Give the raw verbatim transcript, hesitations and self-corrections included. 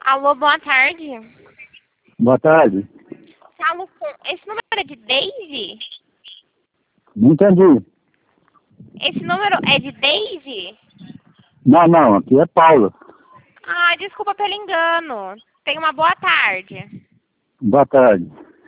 Alô, boa tarde. Boa tarde. Falo com... Esse número é de Daisy? Não entendi. Esse número é de Daisy? Não, não, aqui é Paulo. Ah, desculpa pelo engano. Tenha uma boa tarde. Boa tarde.